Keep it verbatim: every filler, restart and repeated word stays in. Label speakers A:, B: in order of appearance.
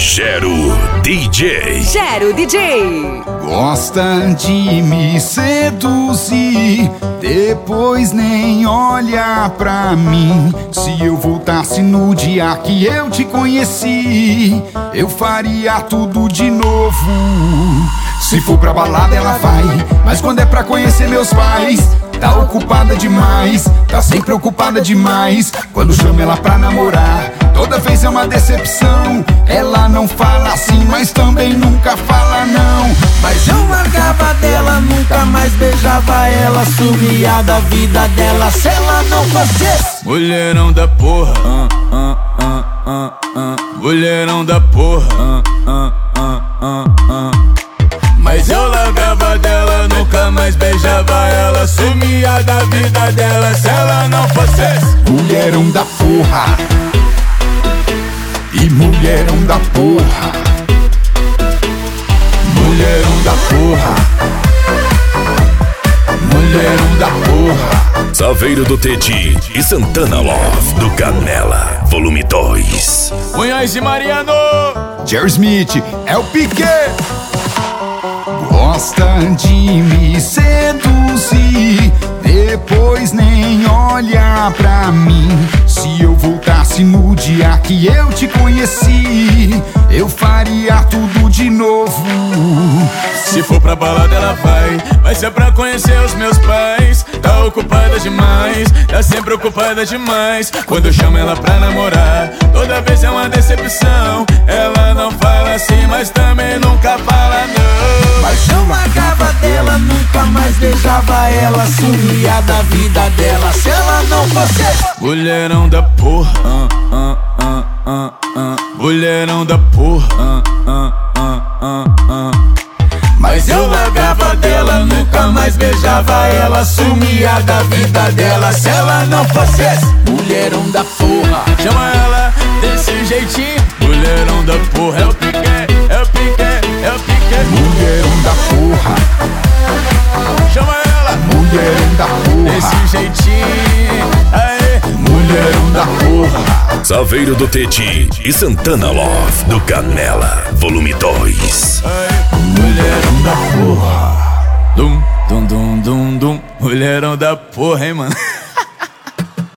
A: Gero D J.
B: Gero D J.
C: Gosta de me seduzir, depois nem olha pra mim. Se eu voltasse no dia que eu te conheci, eu faria tudo de novo. Se for pra balada ela vai, mas quando é pra conhecer meus pais, tá ocupada demais, tá sempre ocupada demais. Quando chamo ela pra namorar, toda vez é uma decepção. Ela não fala assim, mas também nunca fala não.
D: Mas eu largava dela, nunca mais beijava ela, sumia da vida dela se ela não fosse
E: mulherão da porra, uh, uh, uh, uh, uh. Mulherão da porra, uh, uh, uh, uh, uh. Mas eu largava dela, nunca mais beijava ela, sumia da vida dela se ela não fosse
C: mulherão da porra. E mulherão da porra. Mulherão da porra. Mulherão da porra.
A: Saveiro do Teti e Santana Love do Canela, volume dois.
E: Cunhães e Mariano.
C: Jerry Smith é o Piquet. Gosta de me seduzir, depois nem olha pra mim. Se eu voltasse no dia que eu te conheci, eu faria tudo de novo.
E: Se for pra balada ela vai, mas é pra conhecer os meus pais. Tá ocupada demais, tá sempre ocupada demais. Quando eu chamo ela pra namorar, toda vez é uma decepção. Ela não fala assim, mas também nunca fala não.
D: Mas eu largava dela, nunca mais beijava ela, sumia da vida dela se ela não fosse
E: mulherão da porra, uh, uh, uh, uh, uh. Mulherão da porra, uh, uh, uh, uh, uh.
D: Mas eu largava dela, nunca mais beijava ela, sumia da vida dela se ela não fosse mulherão da porra.
E: Chama ela desse jeitinho, mulherão da porra. É o Piquet, é o Piquet, é o Piquet.
C: Mulherão da porra.
E: Chama ela,
C: mulherão da porra.
E: Desse jeitinho, aê.
C: Mulherão da porra.
A: Saveiro do Teti e Santana Love do Canela, volume dois.
E: Mulherão da porra. Dum, dum, dum, dum, dum. Mulherão da porra, hein, mano.